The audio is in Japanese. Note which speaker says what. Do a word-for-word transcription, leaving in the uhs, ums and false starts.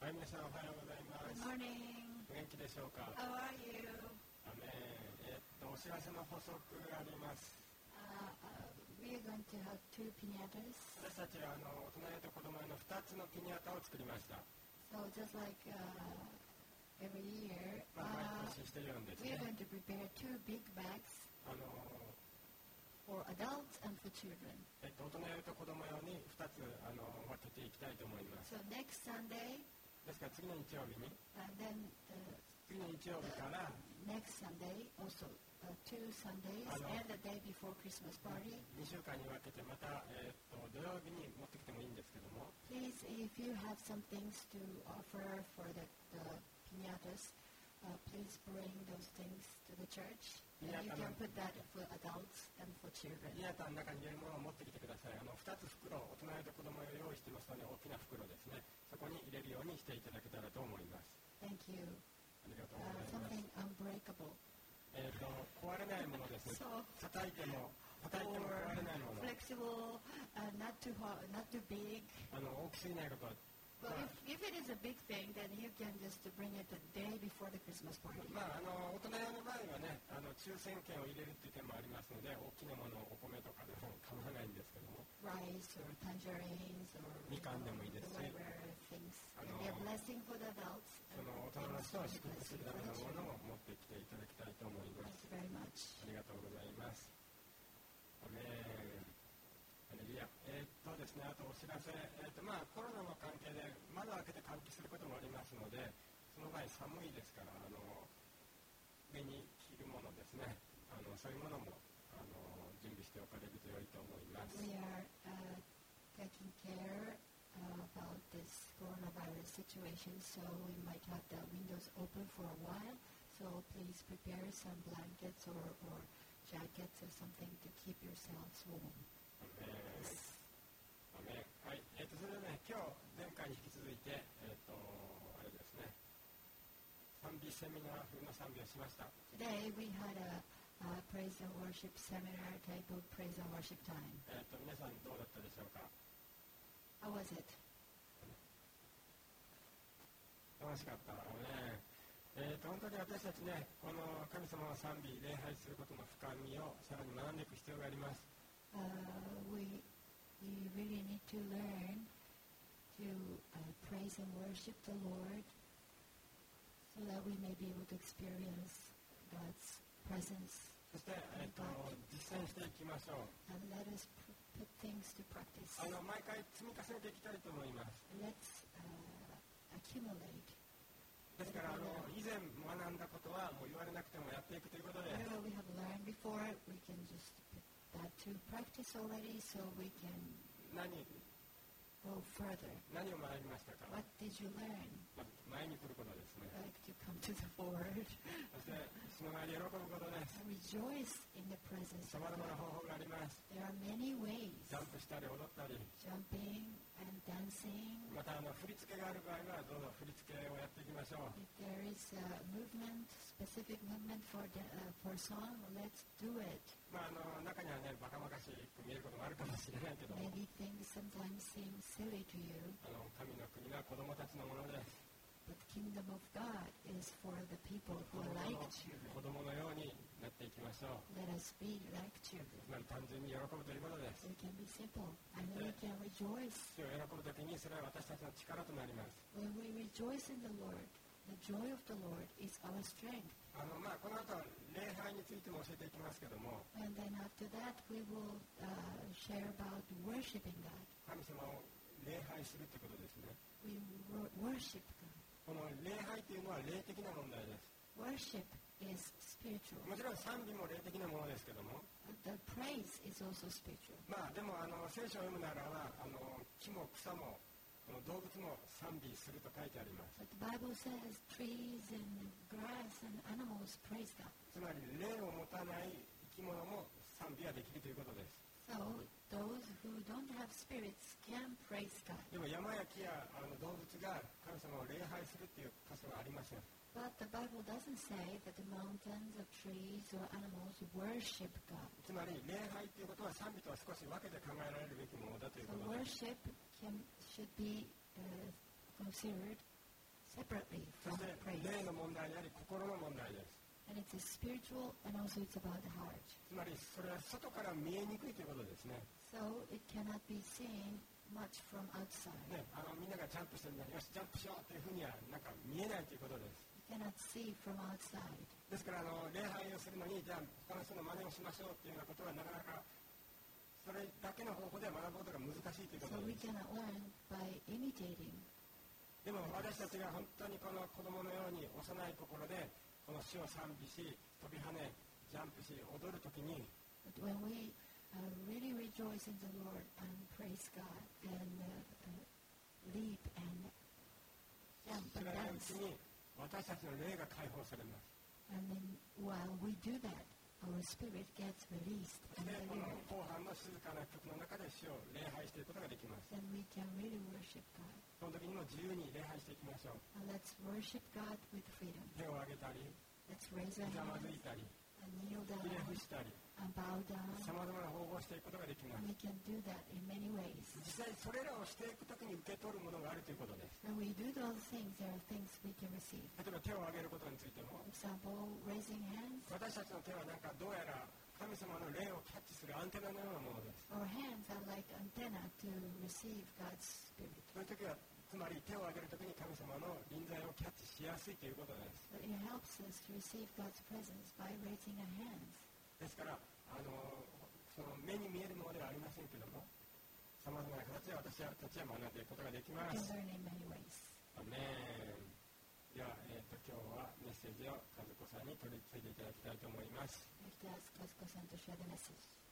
Speaker 1: はい、皆さんおはようございます。
Speaker 2: Good morning.
Speaker 1: お元気でしょうか。
Speaker 2: How are you?
Speaker 1: アメン。えー、っと、お知らせの補足があります。
Speaker 2: Uh, uh, we are going to have two piñatas.
Speaker 1: 私たちはあの大人と子供用のふたつのピニャタを作りました。
Speaker 2: So just like uh, every year,
Speaker 1: まあ、
Speaker 2: uh,
Speaker 1: 毎年しているんです
Speaker 2: we
Speaker 1: ね。
Speaker 2: are going to prepare two big bags
Speaker 1: あの
Speaker 2: for adults and for children.
Speaker 1: えっと、大人用と子供用にふたつあの分けていきたいと思います。
Speaker 2: So next Sunday,
Speaker 1: ですから次の日曜日に、
Speaker 2: and then uh,
Speaker 1: 次の日曜日から
Speaker 2: next Sunday, also uh, two Sundays,
Speaker 1: Hello.
Speaker 2: and the day before Christmas party.
Speaker 1: にしゅうかんに分けてまた、えー、っと土曜日に持ってきてもいいんですけども、
Speaker 2: Please, if you have some things to offer for the, the piñatas, uh, please bring those things to the church. And you
Speaker 1: Piñata
Speaker 2: can
Speaker 1: no-
Speaker 2: put that for adults and for children.
Speaker 1: ピニャタの中に入れるものを持ってきてください。あのふたつ袋、大人用と子供用用意してますので、大きな袋ですね。そこに入れるようにしていただけたらと思います。
Speaker 2: Thank you.
Speaker 1: ありがとう
Speaker 2: Uh,
Speaker 1: ございます。
Speaker 2: something unbreakable.
Speaker 1: えー、と壊れないものですね。
Speaker 2: So,
Speaker 1: 叩いても叩いても
Speaker 2: or
Speaker 1: 壊れないもの。
Speaker 2: flexible, uh, not too hot, not too big.
Speaker 1: あの大きすぎないことは、
Speaker 2: Well,
Speaker 1: まあ
Speaker 2: if, if it is a big thing, then you can just bring it the day before the Christmas party.
Speaker 1: まあ、あの大人用の場合はね、あの抽選券を入れるっていう点もありますので、大きなものをお米とかでも構わないんですけども、
Speaker 2: Rice or tangerines or you
Speaker 1: Mikan
Speaker 2: know,
Speaker 1: でもいいですし、
Speaker 2: whatever things.
Speaker 1: I
Speaker 2: Can
Speaker 1: know.
Speaker 2: be a blessing for the adults.
Speaker 1: その大人の人は祝福するためのものを持ってきていただきたいと思いま
Speaker 2: Thank
Speaker 1: す。
Speaker 2: you very much.
Speaker 1: ありがとうございます。アメン。ハレルヤ。えー、っとですね、あとお知らせ、えー、っとまあコロナの関係で窓を開けて換気することもありますので、その場合寒いですから、あの上に着るものですね、あのそういうものもあの準備しておかれると良いと思います。
Speaker 2: We are uh, taking care uh, about this coronavirus situation, so we might have the windows open for a while. So please prepare some blankets or, or jackets or something to keep yourselves warm.
Speaker 1: アメン。アメン。はい。えー、っとそれでね、今日前回に引き続いて、えー、っとあれですね、賛美セミナー風の賛美をしました。
Speaker 2: Today we had a uh, praise and worship seminar titled Praise and Worship Time.
Speaker 1: えー、っと皆さんどうだったでしょうか。
Speaker 2: How was it?
Speaker 1: 楽しかったね。えー、と本当に私たちね、この神様を賛美、礼拝することの深みをさらに学んでいく必要があります。
Speaker 2: Uh, we, we really need to learn to uh, praise and worship the Lord so that we may be able to experience God's presence.
Speaker 1: そして、えー、と実践していきましょう。
Speaker 2: And let us pr- put things to practice.
Speaker 1: あの毎回積み重ねていきたいと思います。
Speaker 2: Let's uh, accumulate.
Speaker 1: ですからあの以前学んだことはもう言われなくてもやっていくということで、
Speaker 2: Whatever we have learned before, we can just put that to practice already so we can
Speaker 1: 何
Speaker 2: go further.
Speaker 1: 何を学びましたか。
Speaker 2: What did you learn?
Speaker 1: ま前に来ることですね。
Speaker 2: Like to come to the forward
Speaker 1: そしてその前に喜ぶことです。
Speaker 2: and rejoice in the presence
Speaker 1: さ
Speaker 2: of
Speaker 1: まざまな
Speaker 2: God.
Speaker 1: 方法があります。
Speaker 2: There are many ways.
Speaker 1: ジャンプしたり踊ったり、
Speaker 2: Jumping and dancing.
Speaker 1: またあの振り付けがある場合はどうぞ振り付けをやっていきましょう。
Speaker 2: If there is a movement, specific movement for the, uh, for song, let's do it.
Speaker 1: まあ、あの中にはね、バカバカしく見えることもあるかもしれないけども、
Speaker 2: Maybe things sometimes seem silly to you,
Speaker 1: あの神の国は子供たちのものです。
Speaker 2: but the kingdom of God is for the people
Speaker 1: 子
Speaker 2: who
Speaker 1: 供
Speaker 2: are like
Speaker 1: の
Speaker 2: children.
Speaker 1: 子供のようになっていきましょう。
Speaker 2: Let us be like children.
Speaker 1: つまり単純に喜ぶということです。
Speaker 2: We can be simple and we can rejoice.
Speaker 1: 主を喜ぶときにそれは私たちの力となります。
Speaker 2: When we rejoice in the Lord, the joy of the Lord is our strength.
Speaker 1: あのまあ、この後は礼拝についても教えていきますけども、
Speaker 2: And then after that, we will uh, share about worshiping God.
Speaker 1: 神様を礼拝するということですね。
Speaker 2: We wor- worship God.
Speaker 1: この礼拝というのは霊的な問題です。
Speaker 2: Worship is spiritual.
Speaker 1: もちろん賛美も霊的なものですけども、
Speaker 2: The praise is also spiritual.
Speaker 1: まあでもあの聖書を読むならばあの木も草もこの動物も賛美すると書いてあります。
Speaker 2: But the Bible says trees and grass and animals praise God.
Speaker 1: つまり霊を持たない生き物も賛美はできるということです。
Speaker 2: So those who don't have spirits can praise God.
Speaker 1: でも山や木やあの動物が神様を礼拝するという箇所はありません。
Speaker 2: But the Bible doesn't say that the mountains, the trees, or animals worship God.
Speaker 1: つまり礼拝ということは賛美とは少し分けて考えられるべきものだという
Speaker 2: So
Speaker 1: ことです。
Speaker 2: worship can, should be uh, considered separately
Speaker 1: そ
Speaker 2: from
Speaker 1: して
Speaker 2: praise.
Speaker 1: 霊の問題であり心の問題です。
Speaker 2: And it's a spiritual and also it's about the heart.
Speaker 1: つまりそれは外から見えにくいということですね。
Speaker 2: So it cannot be seen much from outside.
Speaker 1: ね、あのみんながジャンプしてるのによしジャンプしようというふうにはなんか見えないということです。
Speaker 2: You cannot see from outside.
Speaker 1: ですからあの礼拝をするのにじゃあ他の人の真似をしましょうというようなことはなかなかそれだけの方法では学ぶことが難しいというこ
Speaker 2: So
Speaker 1: と
Speaker 2: we
Speaker 1: です。
Speaker 2: cannot learn by imitating.
Speaker 1: でも私たちが本当にこの子供のように幼い心でこの主を賛美し飛び跳ねジャンプし踊るときに
Speaker 2: But when we uh, really rejoice in the Lord and praise God and uh, uh, leap and jump
Speaker 1: 知
Speaker 2: and
Speaker 1: らないう
Speaker 2: dance,
Speaker 1: ちに私たちの霊が解放されます。
Speaker 2: and then while we do that, our spirit gets released
Speaker 1: そし
Speaker 2: and
Speaker 1: てこの
Speaker 2: delivered.
Speaker 1: 後半の静かな曲の中で主を礼拝していくことができます。
Speaker 2: Then we can really worship God.
Speaker 1: その時にも自由に礼拝していきましょう。
Speaker 2: And let's worship God with freedom.
Speaker 1: 手を挙げたり、
Speaker 2: Let's raise
Speaker 1: ひ
Speaker 2: our
Speaker 1: ざまず
Speaker 2: hands
Speaker 1: いたり、
Speaker 2: and kneel
Speaker 1: ひれ
Speaker 2: down
Speaker 1: 伏したり、
Speaker 2: and bow
Speaker 1: さ
Speaker 2: down.
Speaker 1: まざまな方法をしていくことができます。
Speaker 2: And we can do that in many ways.
Speaker 1: 実際それらをしていくときに受け取るものがあるということです。
Speaker 2: When we do those things, there are things we can receive.
Speaker 1: 例えば手を挙げることについても、
Speaker 2: For example, raising hands.
Speaker 1: 私たちの手はなんかどうやら神様の霊をキャッチするアンテナのようなものです。
Speaker 2: Our hands are like antenna to receive God's Spirit.
Speaker 1: そういう時はつまり手を挙げるときに神様の臨在をキャッチしやすいということです。
Speaker 2: So it helps us to receive God's presence by raising our hands.
Speaker 1: ですからあのその目に見えるものではありませんけども、さまざまな形で私たちは学んでいくことができま
Speaker 2: We
Speaker 1: す。
Speaker 2: can learn in many ways.
Speaker 1: アメン。では、えー、と今日はメッセージを和子さんに取り次いでいただきたいと思います。
Speaker 2: I'd like to ask Kazuko-san to share the message.